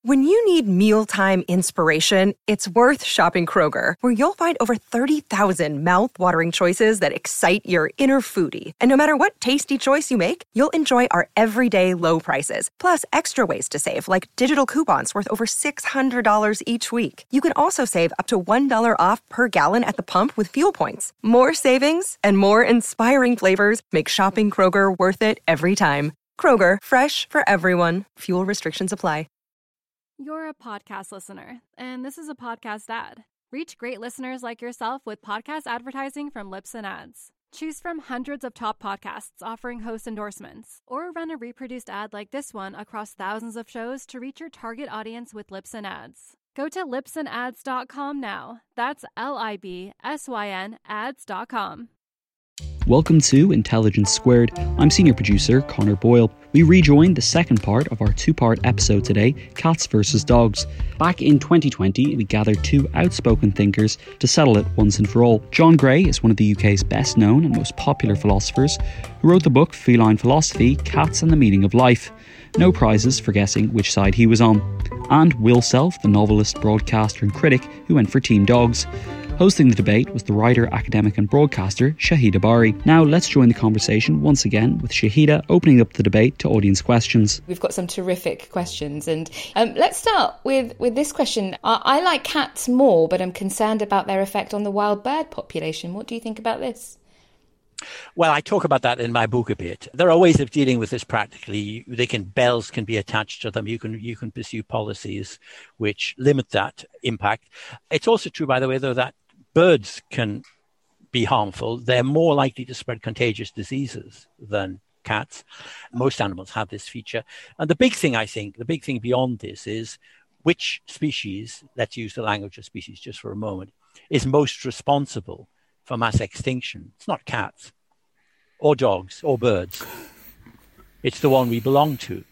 When you need mealtime inspiration, it's worth shopping Kroger, where you'll find over 30,000 mouth-watering choices that excite your inner foodie. And no matter what tasty choice you make, you'll enjoy our everyday low prices, plus extra ways to save, like digital coupons worth over $600 each week. You can also save up to $1 off per gallon at the pump with fuel points. More savings and more inspiring flavors make shopping Kroger worth it every time. Kroger, fresh for everyone. Fuel restrictions apply. You're a podcast listener, and this is a podcast ad. Reach great listeners like yourself with podcast advertising from Libsyn Ads. Choose from hundreds of top podcasts offering host endorsements, or run a reproduced ad like this one across thousands of shows to reach your target audience with Libsyn Ads. Go to libsynads.com now. That's LIBSYN ads.com. Welcome to Intelligence Squared. I'm senior producer Connor Boyle. We rejoin the second part of our two-part episode today, Cats versus Dogs. Back in 2020, we gathered two outspoken thinkers to settle it once and for all. John Gray is one of the UK's best known and most popular philosophers, who wrote the book Feline Philosophy, Cats and the Meaning of Life. No prizes for guessing which side he was on. And Will Self, the novelist, broadcaster and critic who went for Team Dogs. Hosting the debate was the writer, academic and broadcaster Shahida Bari. Now let's join the conversation once again with Shahida opening up the debate to audience questions. We've got some terrific questions, and let's start with this question. I like cats more, but I'm concerned about their effect on the wild bird population. What do you think about this? Well, I talk about that in my book a bit. There are ways of dealing with this practically. Bells can be attached to them. You can pursue policies which limit that impact. It's also true, by the way, though, that birds can be harmful. They're more likely to spread contagious diseases than cats. Most animals have this feature. And the big thing beyond this is which species, let's use the language of species just for a moment, is most responsible for mass extinction. It's not cats or dogs or birds. It's the one we belong to,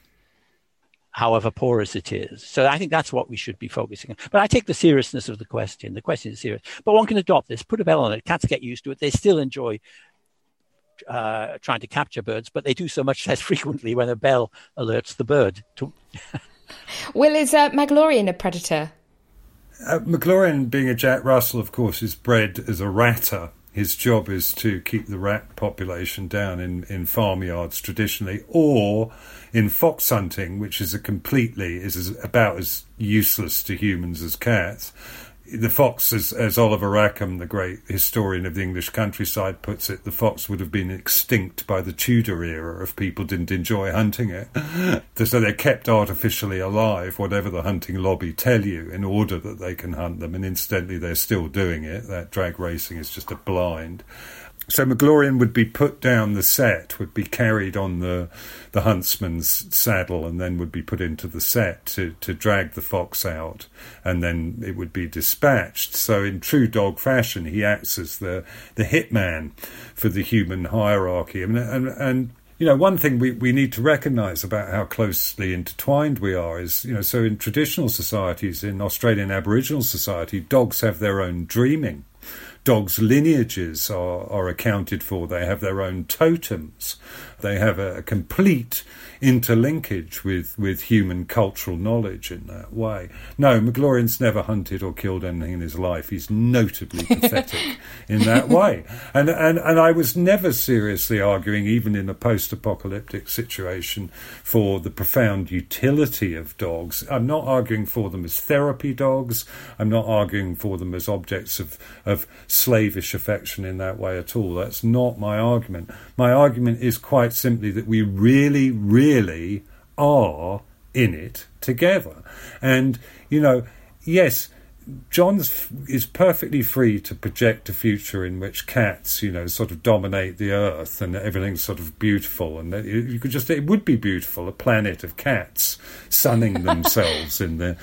however porous it is. So I think that's what we should be focusing on. But I take the seriousness of the question. The question is serious. But one can adopt this, put a bell on it. Cats get used to it. They still enjoy trying to capture birds, but they do so much less frequently when a bell alerts the bird. Will, is Maglorian a predator? Maglorian, being a Jack Russell, of course, is bred as a ratter. His job is to keep the rat population down in farmyards traditionally, or in fox hunting, which is about as useless to humans as cats. The fox, as Oliver Rackham, the great historian of the English countryside, puts it, the fox would have been extinct by the Tudor era if people didn't enjoy hunting it. So they're kept artificially alive, whatever the hunting lobby tell you, in order that they can hunt them. And incidentally, they're still doing it. That drag racing is just a blind. So Maglorian would be put down the set, would be carried on the huntsman's saddle, and then would be put into the set to drag the fox out, and then it would be dispatched. So in true dog fashion, he acts as the hitman for the human hierarchy. And you know, one thing we need to recognise about how closely intertwined we are is, you know, so in traditional societies, in Australian Aboriginal society, dogs have their own dreaming. Dogs' lineages are accounted for. They have their own totems. They have a complete interlinkage with human cultural knowledge in that way. No, Maglorian's never hunted or killed anything in his life. He's notably pathetic in that way. And I was never seriously arguing, even in a post-apocalyptic situation, for the profound utility of dogs. I'm not arguing for them as therapy dogs. I'm not arguing for them as objects of slavish affection in that way at all. That's not my argument. My argument is quite simply that we really, really are in it together. And, you know, yes, John is perfectly free to project a future in which cats, you know, sort of dominate the earth and everything's sort of beautiful. And it would be beautiful, a planet of cats sunning themselves in the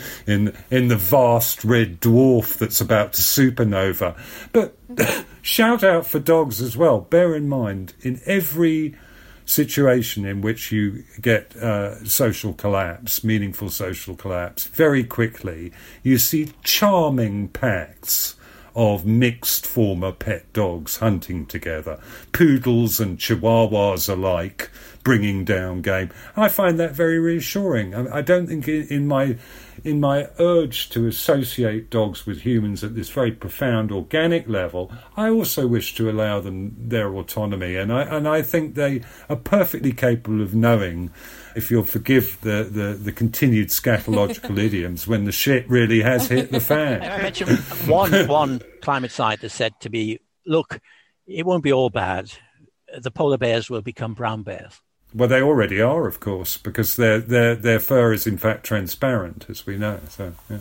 vast red dwarf that's about to supernova. But shout out for dogs as well. Bear in mind, in every situation in which you get social collapse, meaningful social collapse, very quickly you see charming packs of mixed former pet dogs hunting together, poodles and chihuahuas alike, bringing down game. I find that very reassuring. I don't think in my urge to associate dogs with humans at this very profound organic level, I also wish to allow them their autonomy, and I think they are perfectly capable of knowing, if you'll forgive the continued scatological idioms, when the shit really has hit the fan. I mentioned one climate scientist said to me, look, it won't be all bad. The polar bears will become brown bears. Well, they already are, of course, because their fur is in fact transparent, as we know. So, yeah.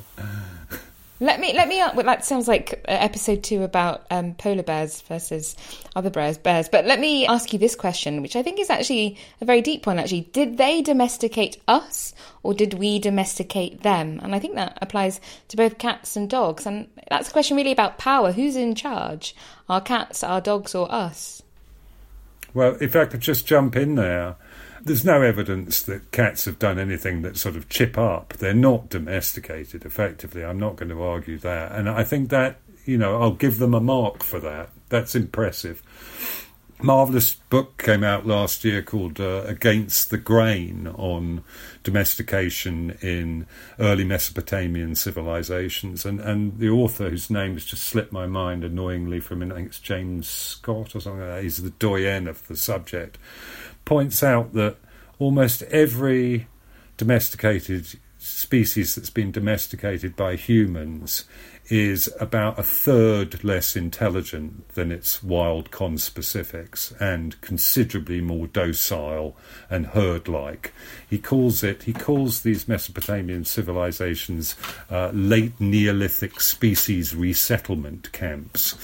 Let me. Well, that sounds like episode 2 about polar bears versus other bears. But let me ask you this question, which I think is actually a very deep one. Actually, did they domesticate us, or did we domesticate them? And I think that applies to both cats and dogs. And that's a question really about power. Who's in charge? Our cats, our dogs, or us? Well, if I could just jump in there, there's no evidence that cats have done anything that sort of chip up. They're not domesticated, effectively. I'm not going to argue that. And I think that, I'll give them a mark for that. That's impressive. Marvellous book came out last year called Against the Grain on domestication in early Mesopotamian civilizations. And the author, whose name has just slipped my mind annoyingly from, I think it's James Scott or something like that, he's the doyen of the subject, points out that almost every domesticated species that's been domesticated by humans is about a third less intelligent than its wild conspecifics and considerably more docile and herd-like. He calls these Mesopotamian civilizations late Neolithic species resettlement camps,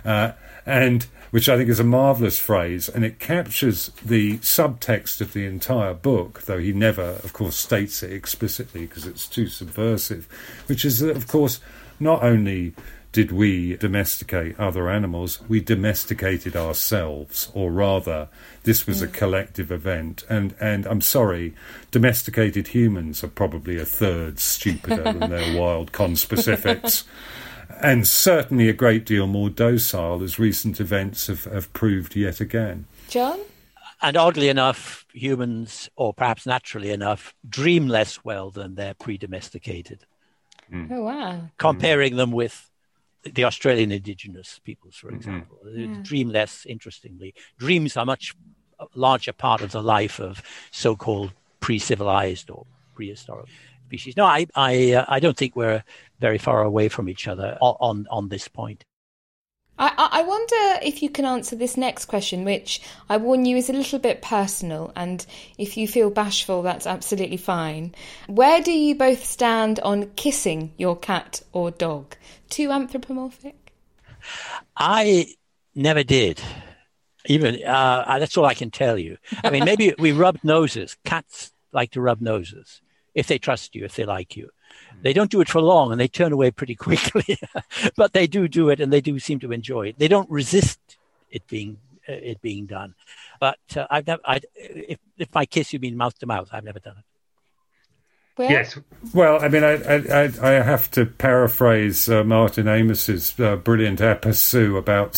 and which I think is a marvellous phrase, and it captures the subtext of the entire book, though he never, of course, states it explicitly because it's too subversive, which is that, of course, not only did we domesticate other animals, we domesticated ourselves, or rather, this was a collective event. And I'm sorry, domesticated humans are probably a third stupider than their wild conspecifics, and certainly a great deal more docile, as recent events have proved yet again. John? And oddly enough, humans, or perhaps naturally enough, dream less well than their pre-domesticated. Oh, wow. Comparing them with the Australian indigenous peoples, for example. Dream less, interestingly. Dreams are much larger part of the life of so-called pre-civilized or prehistoric species. No, I don't think we're very far away from each other on this point. I wonder if you can answer this next question, which I warn you is a little bit personal, and if you feel bashful, that's absolutely fine. Where do you both stand on kissing your cat or dog? Too anthropomorphic? I never did. Even that's all I can tell you. I mean, maybe we rubbed noses. Cats like to rub noses if they trust you, if they like you. They don't do it for long, and they turn away pretty quickly. But they do it, and they do seem to enjoy it. They don't resist it being done. But if by kiss you mean mouth to mouth, I've never done it. Well, yes. Well, I mean, I have to paraphrase Martin Amos's brilliant aperçu about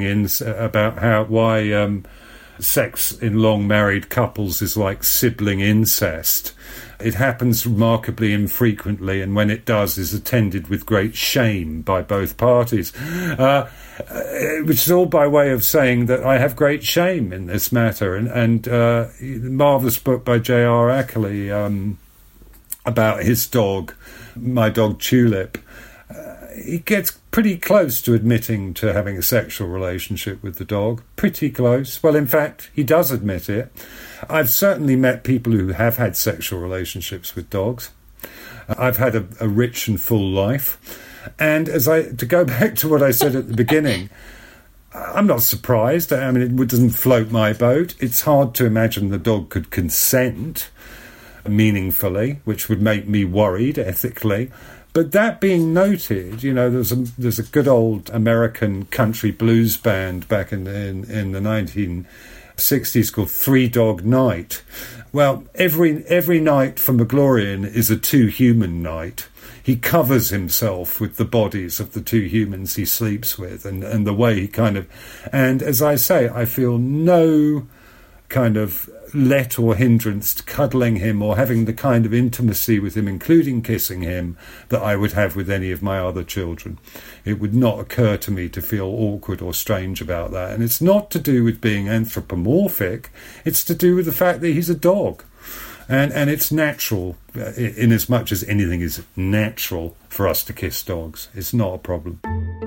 why sex in long married couples is like sibling incest. It happens remarkably infrequently, and when it does, is attended with great shame by both parties, which is all by way of saying that I have great shame in this matter. And the marvellous book by J.R. Ackley about his dog, my dog Tulip, he gets pretty close to admitting to having a sexual relationship with the dog. Pretty close. Well, in fact, he does admit it. I've certainly met people who have had sexual relationships with dogs. I've had a rich and full life. And to go back to what I said at the beginning, I'm not surprised. I mean, it doesn't float my boat. It's hard to imagine the dog could consent meaningfully, which would make me worried ethically. But that being noted, there's a good old American country blues band back in the 1960s called Three Dog Night. Well, every night for McLaughlin is a two-human night. He covers himself with the bodies of the two humans he sleeps with, and the way he and as I say, I feel no kind of let or hindrance to cuddling him or having the kind of intimacy with him, including kissing him, that I would have with any of my other children. It would not occur to me to feel awkward or strange about that. And it's not to do with being anthropomorphic, it's to do with the fact that he's a dog. And it's natural, in as much as anything is natural for us to kiss dogs. It's not a problem.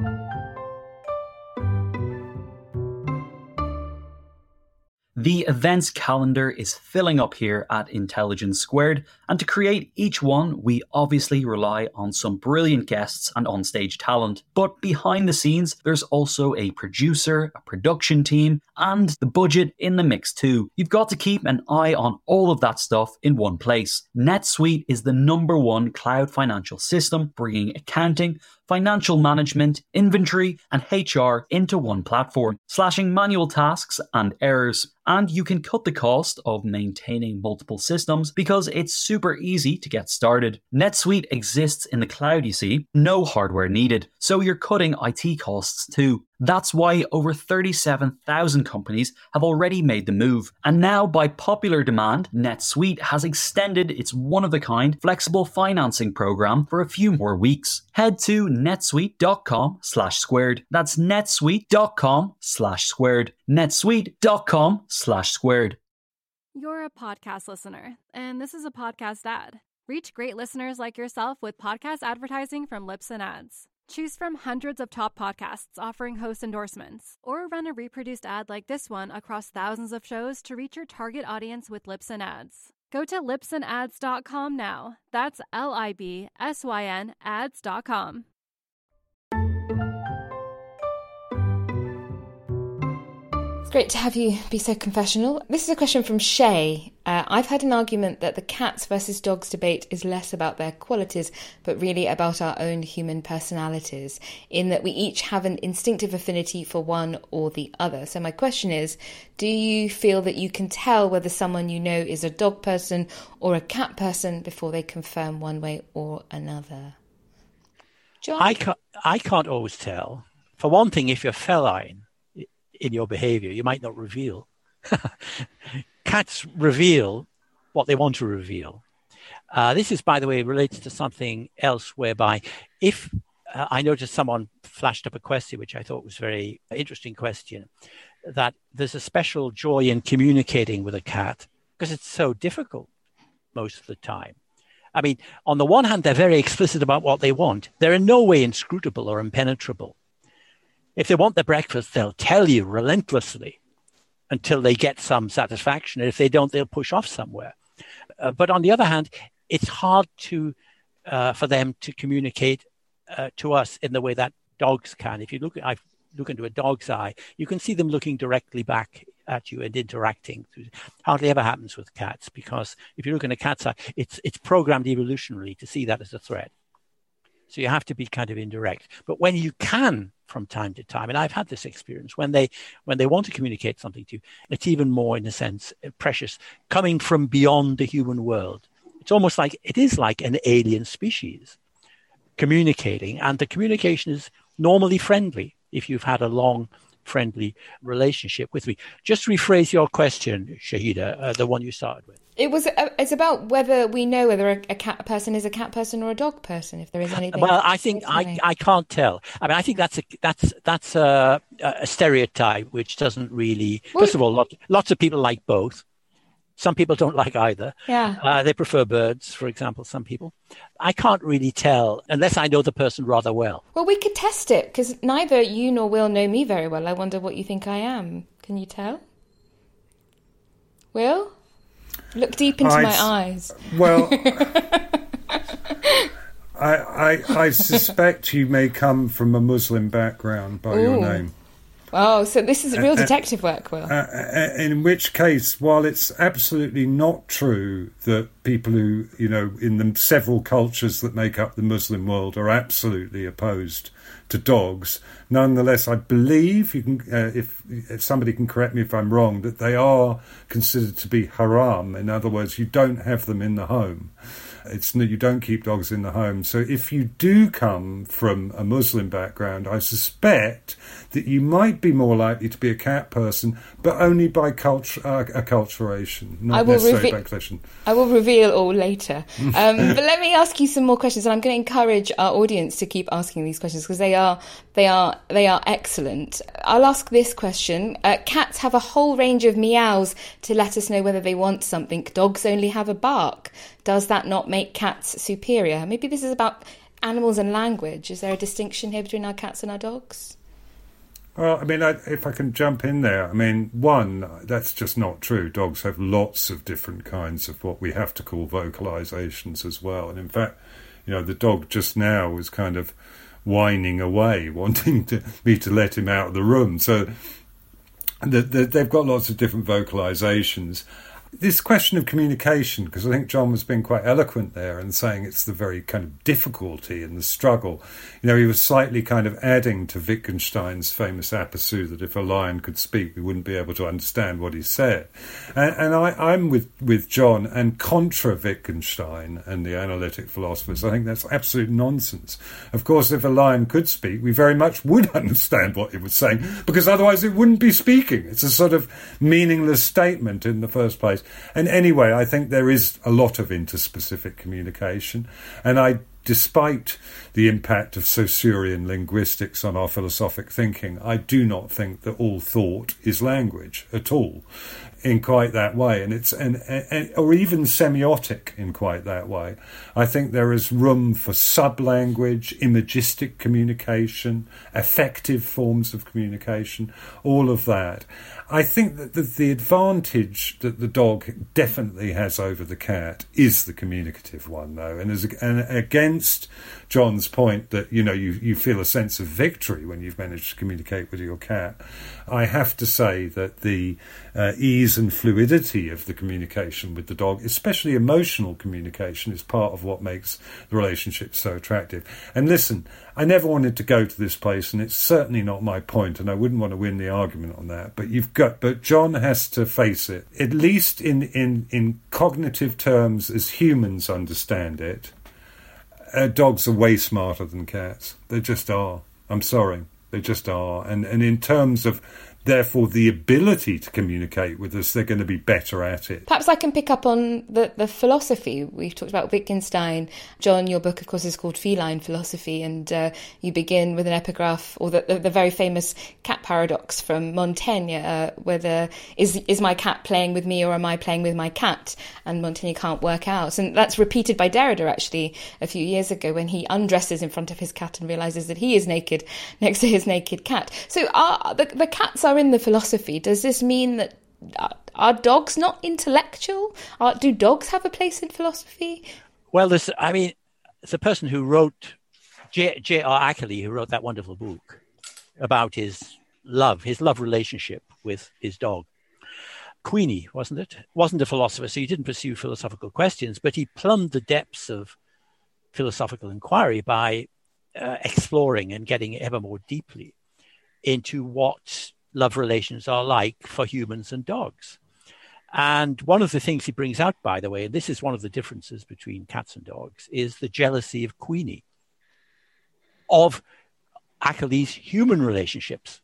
The events calendar is filling up here at Intelligence Squared, and to create each one, we obviously rely on some brilliant guests and onstage talent. But behind the scenes, there's also a producer, a production team, and the budget in the mix too. You've got to keep an eye on all of that stuff in one place. NetSuite is the #1 cloud financial system, bringing accounting, financial management, inventory, and HR into one platform, slashing manual tasks and errors. And you can cut the cost of maintaining multiple systems because it's super easy to get started. NetSuite exists in the cloud, you see, no hardware needed, so you're cutting IT costs too. That's why over 37,000 companies have already made the move. And now, by popular demand, NetSuite has extended its one-of-a-kind flexible financing program for a few more weeks. Head to netsuite.com/squared. That's netsuite.com/squared. netsuite.com/squared. You're a podcast listener, and this is a podcast ad. Reach great listeners like yourself with podcast advertising from Libsyn Ads. Choose from hundreds of top podcasts offering host endorsements, or run a reproduced ad like this one across thousands of shows to reach your target audience with Libsyn Ads. Go to libsynads.com now. That's LIBSYN ads.com. It's great to have you be so confessional. This is a question from Shay. I've had an argument that the cats versus dogs debate is less about their qualities, but really about our own human personalities, in that we each have an instinctive affinity for one or the other. So my question is, do you feel that you can tell whether someone you know is a dog person or a cat person before they confirm one way or another? John? I can't always tell. For one thing, if you're feline in your behavior, you might not reveal. Cats reveal what they want to reveal. This is, by the way, related to something else whereby if I noticed someone flashed up a question, which I thought was a very interesting question, that there's a special joy in communicating with a cat because it's so difficult most of the time. I mean, on the one hand, they're very explicit about what they want. They're in no way inscrutable or impenetrable. If they want their breakfast, they'll tell you relentlessly until they get some satisfaction. And if they don't, they'll push off somewhere. But on the other hand, it's hard for them to communicate to us in the way that dogs can. If you look into a dog's eye, you can see them looking directly back at you and interacting. Hardly ever happens with cats, because if you look in a cat's eye, it's programmed evolutionarily to see that as a threat. So you have to be kind of indirect. But when you can, from time to time, and I've had this experience, when they want to communicate something to you, it's even more, in a sense, precious, coming from beyond the human world. It's almost like it is like an alien species communicating, and the communication is normally friendly if you've had a long, friendly relationship with me. Just rephrase your question, Shahida, the one you started with. It's about whether we know whether a cat person is a cat person or a dog person, if there is anything. Well, I think I can't tell. I mean, I think that's a stereotype which doesn't really. First of all, lots of people like both. Some people don't like either. Yeah. They prefer birds, for example, some people. I can't really tell unless I know the person rather well. Well, we could test it, because neither you nor Will know me very well. I wonder what you think I am. Can you tell? Will? Look deep into my eyes. Well, I suspect you may come from a Muslim background by your name. Oh, so this is real detective work, Will. In which case, while it's absolutely not true that people who, in the several cultures that make up the Muslim world are absolutely opposed to dogs, nonetheless, I believe you can, if somebody can correct me if I'm wrong, that they are considered to be haram. In other words, you don't have them in the home. You don't keep dogs in the home. So if you do come from a Muslim background, I suspect that you might be more likely to be a cat person, but only by acculturation, not necessarily by collection. I will reveal all later. But let me ask you some more questions, and I'm going to encourage our audience to keep asking these questions because they are excellent. I'll ask this question. Cats have a whole range of meows to let us know whether they want something. Dogs only have a bark. Does that not make cats superior? Maybe this is about animals and language. Is there a distinction here between our cats and our dogs? Well, I mean, if I can jump in there, I mean, one, that's just not true. Dogs have lots of different kinds of what we have to call vocalizations as well. And in fact, the dog just now was kind of whining away, wanting me to let him out of the room. So they've got lots of different vocalizations. This question of communication, because I think John was being quite eloquent there and saying it's the very kind of difficulty and the struggle. He was slightly kind of adding to Wittgenstein's famous aperçu that if a lion could speak, we wouldn't be able to understand what he said. And I'm with John and contra Wittgenstein and the analytic philosophers. I think that's absolute nonsense. Of course, if a lion could speak, we very much would understand what it was saying, because otherwise it wouldn't be speaking. It's a sort of meaningless statement in the first place. And anyway, I think there is a lot of interspecific communication. And despite the impact of Saussurean linguistics on our philosophic thinking, I do not think that all thought is language at all in quite that way, and or even semiotic in quite that way. I think there is room for sub-language, imagistic communication, affective forms of communication, all of that. I think that the advantage that the dog definitely has over the cat is the communicative one, though. And against John's point that, you feel a sense of victory when you've managed to communicate with your cat, I have to say that the ease and fluidity of the communication with the dog, especially emotional communication, is part of what makes the relationship so attractive. And listen, I never wanted to go to this place, and it's certainly not my point, and I wouldn't want to win the argument on that. But John has to face it, at least in cognitive terms as humans understand it. Dogs are way smarter than cats. They just are. I'm sorry. They just are. And in terms of, therefore, the ability to communicate with us, they're going to be better at it. Perhaps I can pick up on the philosophy. We've talked about Wittgenstein. John, your book, of course, is called Feline Philosophy, and you begin with an epigraph, or the very famous cat paradox from Montaigne, whether is my cat playing with me or am I playing with my cat? And Montaigne can't work out. And that's repeated by Derrida, actually, a few years ago, when he undresses in front of his cat and realises that he is naked next to his naked cat. So the cats are in the philosophy. Does this mean that are dogs not intellectual? Do dogs have a place in philosophy? Well, the person who wrote, J.R. Ackerley, who wrote that wonderful book about his love relationship with his dog. Queenie, wasn't it? Wasn't a philosopher, so he didn't pursue philosophical questions, but he plumbed the depths of philosophical inquiry by exploring and getting ever more deeply into what love relations are like for humans and dogs. And one of the things he brings out, by the way, and this is one of the differences between cats and dogs, is the jealousy of Queenie, of Ackerley's human relationships.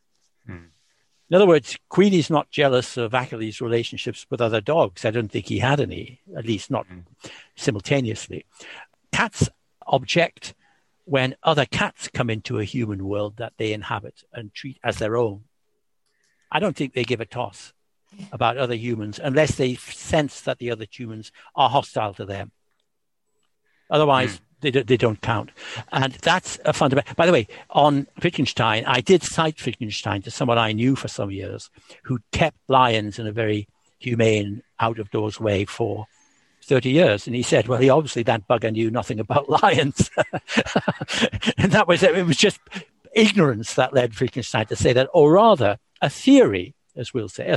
In other words, Queenie's not jealous of Ackerley's relationships with other dogs. I don't think he had any, at least not simultaneously. Cats object when other cats come into a human world that they inhabit and treat as their own. I don't think they give a toss about other humans unless they sense that the other humans are hostile to them. Otherwise, they don't count. And that's a fundamental... By the way, on Wittgenstein, I did cite Wittgenstein to someone I knew for some years who kept lions in a very humane, out-of-doors way for 30 years. And he said, well, obviously that bugger knew nothing about lions. And it was just ignorance that led Wittgenstein to say that, or rather, a theory, as we'll say,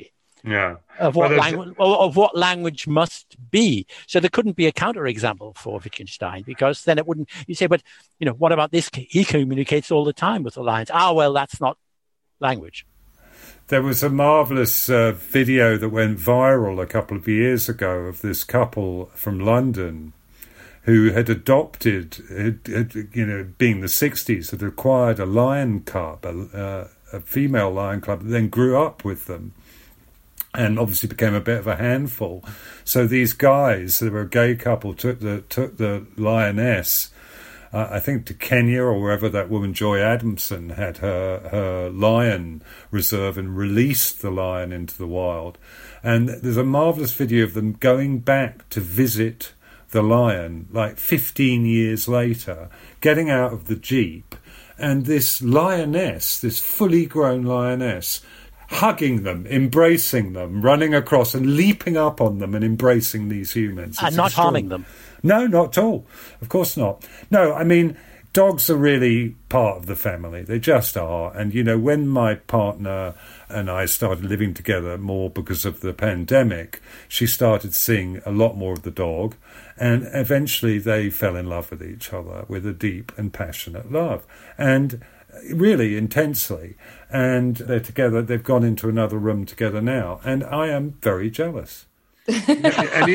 of what language must be. So there couldn't be a counterexample for Wittgenstein, because then it wouldn't. You say, but what about this? He communicates all the time with the lions. Well, that's not language. There was a marvellous video that went viral a couple of years ago of this couple from London who had adopted, being the 60s, had acquired a lion cub, a female lion cub, and then grew up with them and obviously became a bit of a handful. So these guys, they were a gay couple, took the lioness, I think, to Kenya or wherever that woman Joy Adamson had her lion reserve, and released the lion into the wild. And there's a marvellous video of them going back to visit the lion, like 15 years later, getting out of the Jeep, and this lioness, this fully grown lioness, hugging them, embracing them, running across and leaping up on them and embracing these humans. And not harming them. No, not at all. Of course not. No, I mean, dogs are really part of the family. They just are. And, when my partner and I started living together more because of the pandemic, she started seeing a lot more of the dog. And eventually they fell in love with each other with a deep and passionate love. And really intensely. And they're together. They've gone into another room together now. And I am very jealous. And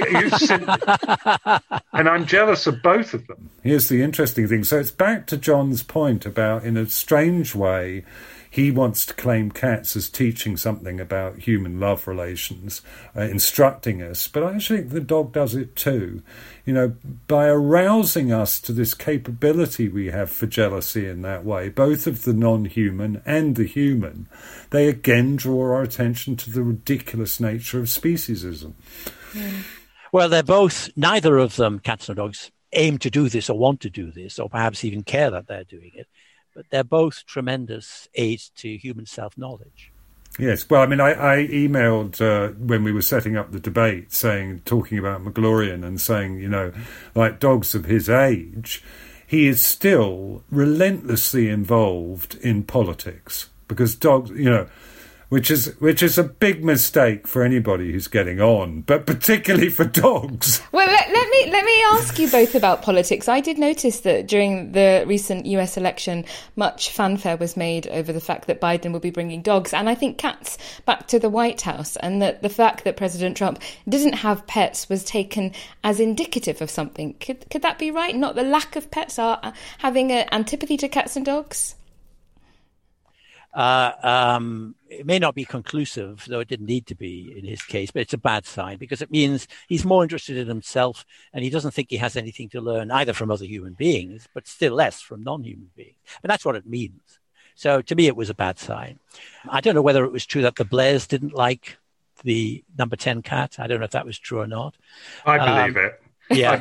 I'm jealous of both of them. Here's the interesting thing. So it's back to John's point about, in a strange way, he wants to claim cats as teaching something about human love relations, instructing us. But I actually think the dog does it too. By arousing us to this capability we have for jealousy in that way, both of the non-human and the human, they again draw our attention to the ridiculous nature of speciesism. Well, neither of them, cats nor dogs, aim to do this or want to do this, or perhaps even care that they're doing it. But they're both tremendous aids to human self-knowledge. Yes, well, I mean, I emailed when we were setting up the debate, talking about Maglorian and saying, like dogs of his age, he is still relentlessly involved in politics, because dogs, which is a big mistake for anybody who's getting on, but particularly for dogs. Well, let me ask you both about politics. I did notice that during the recent US election, much fanfare was made over the fact that Biden will be bringing dogs and I think cats back to the White House, and that the fact that President Trump didn't have pets was taken as indicative of something. Could that be right? Not the lack of pets, are having an antipathy to cats and dogs? It may not be conclusive, though it didn't need to be in his case, but it's a bad sign because it means he's more interested in himself and he doesn't think he has anything to learn either from other human beings, but still less from non-human beings. But that's what it means. So to me, it was a bad sign. I don't know whether it was true that the Blairs didn't like the number 10 cat. I don't know if that was true or not. I believe it. Yeah.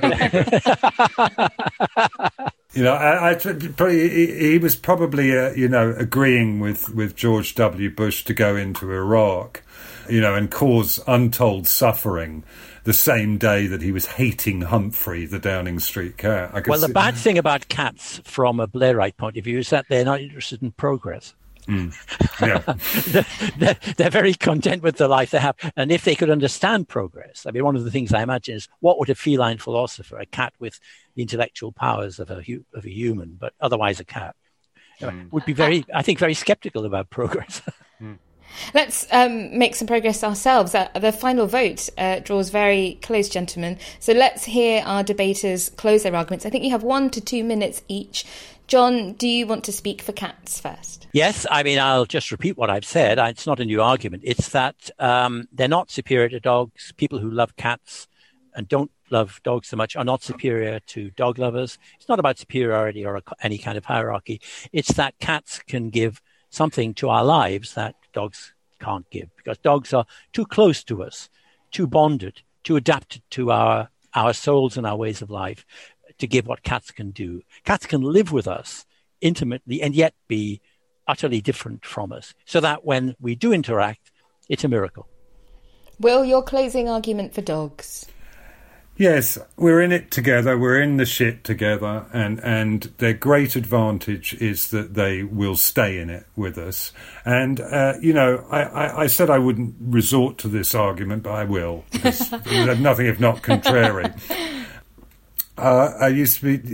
He was probably, agreeing with George W. Bush to go into Iraq, and cause untold suffering the same day that he was hating Humphrey, the Downing Street cat. The bad thing about cats from a Blairite point of view is that they're not interested in progress. Yeah. They're very content with the life they have. And if they could understand progress, I mean, one of the things I imagine is what would a feline philosopher, a cat with the intellectual powers of a human, but otherwise a cat, would be very skeptical about progress. Let's make some progress ourselves. The final vote draws very close, gentlemen. So let's hear our debaters close their arguments. I think you have 1 to 2 minutes each. John, do you want to speak for cats first? Yes, I mean, I'll just repeat what I've said. It's not a new argument. It's that they're not superior to dogs. People who love cats and don't love dogs so much are not superior to dog lovers. It's not about superiority or any kind of hierarchy. It's that cats can give something to our lives that dogs can't give, because dogs are too close to us, too bonded, too adapted to our souls and our ways of life to give what cats can do. Cats can live with us intimately and yet be utterly different from us, so that when we do interact, it's a miracle. Will, your closing argument for dogs? Yes, we're in it together, we're in the shit together, and their great advantage is that they will stay in it with us. And, I said I wouldn't resort to this argument, but I will, because nothing if not contrary. I used to be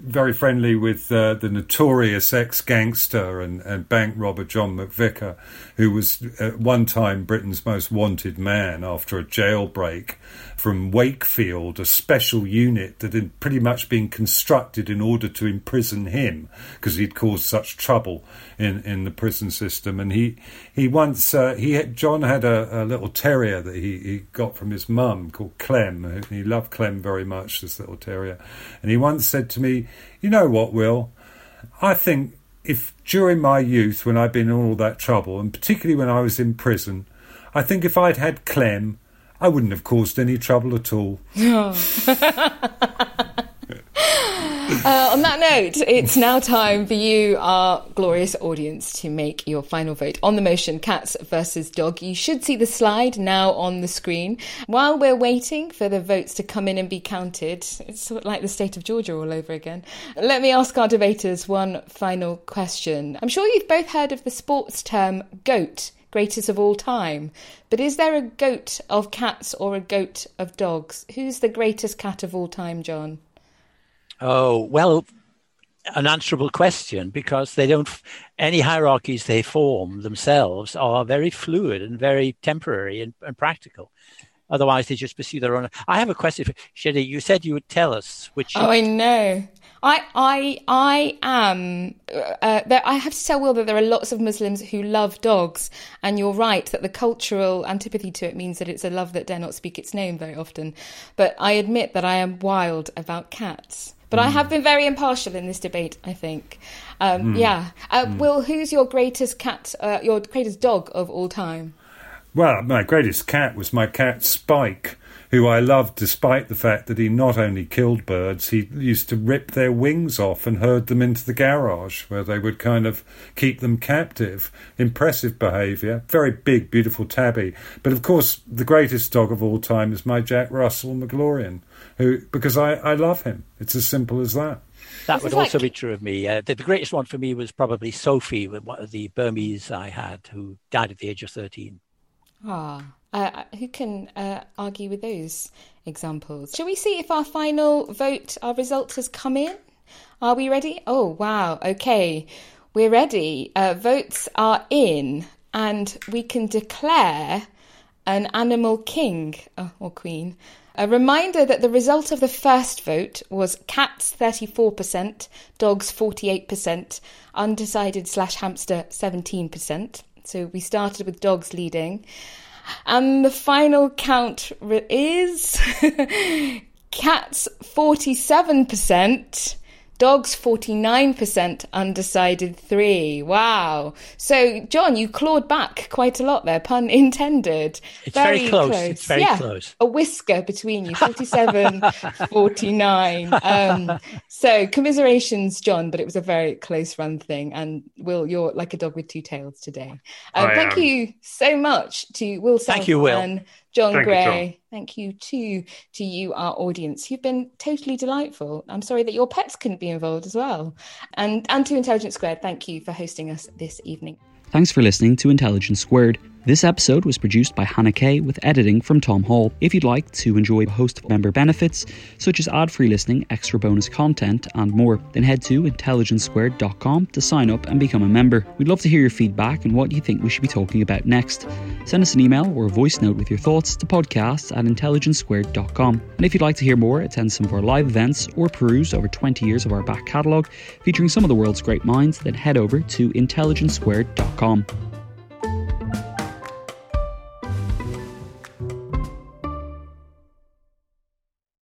very friendly with the notorious ex-gangster and bank robber John McVicar, who was at one time Britain's most wanted man after a jailbreak from Wakefield, a special unit that had pretty much been constructed in order to imprison him because he'd caused such trouble in the prison system. And John had a little terrier that he got from his mum called Clem. He loved Clem very much, this little terrier. And he once said to me, "You know what, Will? I think if during my youth, when I'd been in all that trouble, and particularly when I was in prison, I think if I'd had Clem, I wouldn't have caused any trouble at all." On that note, it's now time for you, our glorious audience, to make your final vote on the motion cats versus dog. You should see the slide now on the screen. While we're waiting for the votes to come in and be counted, it's sort of like the state of Georgia all over again. Let me ask our debaters one final question. I'm sure you've both heard of the sports term GOAT, greatest of all time. But is there a GOAT of cats or a GOAT of dogs? Who's the greatest cat of all time, John? Oh, well, an answerable question, because any hierarchies they form themselves are very fluid and very temporary and practical. Otherwise, they just pursue their own. I have a question for Shadi. You said you would tell us which. Oh, I know. I am. I have to tell Will that there are lots of Muslims who love dogs, and you're right that the cultural antipathy to it means that it's a love that dare not speak its name very often. But I admit that I am wild about cats. But I have been very impartial in this debate, I think. Will, who's your greatest cat, your greatest dog of all time? Well, my greatest cat was my cat Spike, who I loved despite the fact that he not only killed birds, he used to rip their wings off and herd them into the garage, where they would kind of keep them captive. Impressive behaviour. Very big, beautiful tabby. But of course, the greatest dog of all time is my Jack Russell McLaurin, because I love him. It's as simple as that. That would also be true of me. The greatest one for me was probably Sophie, one of the Burmese I had, who died at the age of 13. Who can argue with those examples? Shall we see if our final vote, our result has come in? Are we ready? Oh, wow. Okay, we're ready. Votes are in, and we can declare an animal king or queen. A reminder that the result of the first vote was cats 34%, dogs 48%, undecided/hamster 17%. So we started with dogs leading. And the final count is cats 47%, dogs 49%, undecided 3%. Wow. So, John, you clawed back quite a lot there, pun intended. It's very close. It's very close. A whisker between you, 47, 49. So, commiserations, John, but it was a very close run thing. And Will, you're like a dog with two tails today. Thank you so much to Will South. Thank you, Will. And John Gray. Thank you to you, our audience. You've been totally delightful. I'm sorry that your pets couldn't be involved as well. And to Intelligence Squared, thank you for hosting us this evening. Thanks for listening to Intelligence Squared. This episode was produced by Hannah Kay with editing from Tom Hall. If you'd like to enjoy a host of member benefits, such as ad-free listening, extra bonus content and more, then head to intelligencesquared.com to sign up and become a member. We'd love to hear your feedback and what you think we should be talking about next. Send us an email or a voice note with your thoughts to podcasts@intelligencesquared.com. And if you'd like to hear more, attend some of our live events or peruse over 20 years of our back catalogue featuring some of the world's great minds, then head over to intelligencesquared.com.